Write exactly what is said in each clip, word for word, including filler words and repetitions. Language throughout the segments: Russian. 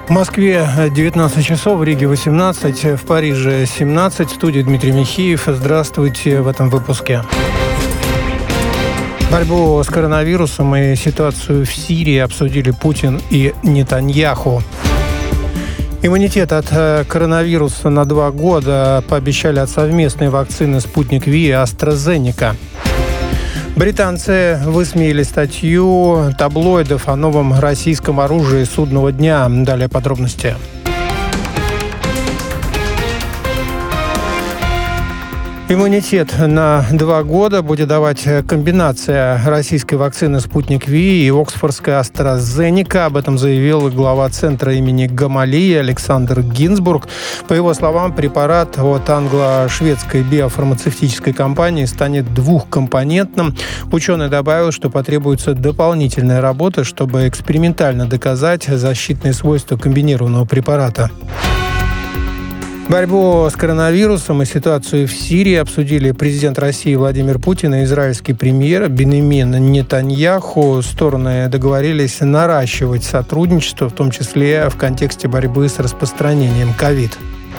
В Москве девятнадцать часов, в Риге восемнадцать, в Париже семнадцать. В студии Дмитрий Михеев. Здравствуйте в этом выпуске. Борьбу с коронавирусом и ситуацию в Сирии обсудили Путин и Нетаньяху. Иммунитет от коронавируса на два года пообещали от совместной вакцины «Спутник Ви» и «AstraZeneca». Британцы высмеяли статью таблоидов о новом российском оружии судного дня. Далее подробности. Иммунитет на два года будет давать комбинация российской вакцины «Спутник Ви» и оксфордской AstraZeneca. Об этом заявил глава центра имени Гамалеи Александр Гинзбург. По его словам, препарат от англо-шведской биофармацевтической компании станет двухкомпонентным. Ученый добавил, что потребуется дополнительная работа, чтобы экспериментально доказать защитные свойства комбинированного препарата. Борьбу с коронавирусом и ситуацию в Сирии обсудили президент России Владимир Путин и израильский премьер Биньямин Нетаньяху. Стороны договорились наращивать сотрудничество, в том числе в контексте борьбы с распространением ковид.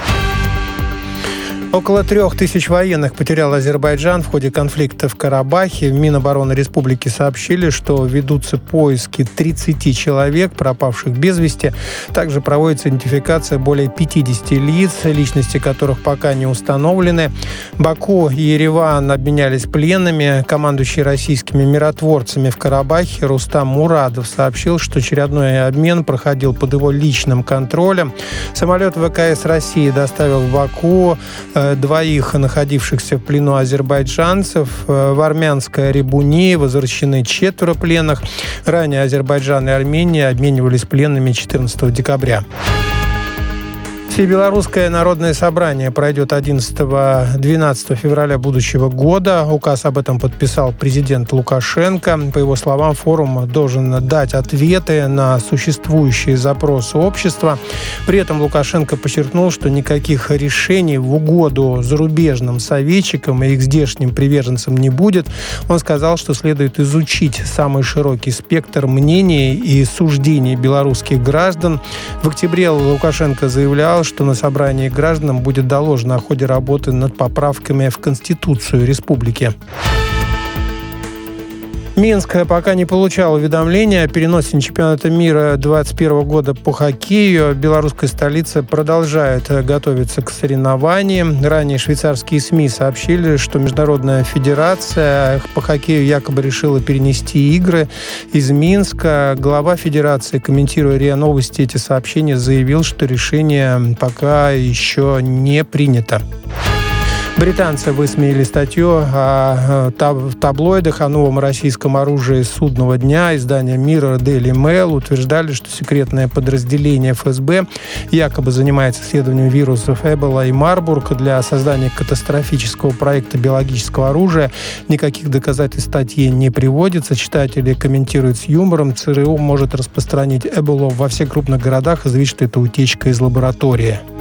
Около трех тысяч военных потерял Азербайджан в ходе конфликта в Карабахе. В Минобороны республики сообщили, что ведутся поиски тридцати человек, пропавших без вести. Также проводится идентификация более пятидесяти лиц, личности которых пока не установлены. Баку и Ереван обменялись пленными. Командующий российскими миротворцами в Карабахе Рустам Мурадов сообщил, что очередной обмен проходил под его личным контролем. Самолет ВКС России доставил в Баку двоих находившихся в плену азербайджанцев. В армянской Рибуни возвращены четверо пленных. Ранее Азербайджан и Армения обменивались пленными четырнадцатого декабря. Всебелорусское народное собрание пройдет одиннадцатого-двенадцатого февраля будущего года. Указ об этом подписал президент Лукашенко. По его словам, форум должен дать ответы на существующие запросы общества. При этом Лукашенко подчеркнул, что никаких решений в угоду зарубежным советчикам и их здешним приверженцам не будет. Он сказал, что следует изучить самый широкий спектр мнений и суждений белорусских граждан. В октябре Лукашенко заявлял, что на собрании гражданам будет доложено о ходе работы над поправками в Конституцию республики. Минск пока не получал уведомления о переносе чемпионата мира двадцать первого года по хоккею. Белорусская столица продолжает готовиться к соревнованиям. Ранее швейцарские СМИ сообщили, что Международная федерация по хоккею якобы решила перенести игры из Минска. Глава федерации, комментируя РИА Новости эти сообщения, заявил, что решение пока еще не принято. Британцы высмеяли статью о таблоидах о новом российском оружии судного дня. Издание Mirror Daily Mail утверждали, что секретное подразделение эф эс бэ якобы занимается исследованием вирусов Эбола и Марбург для создания катастрофического проекта биологического оружия. Никаких доказательств статьи не приводится. Читатели комментируют с юмором. ЦРУ может распространить Эболу во всех крупных городах и заявить, что это утечка из лаборатории.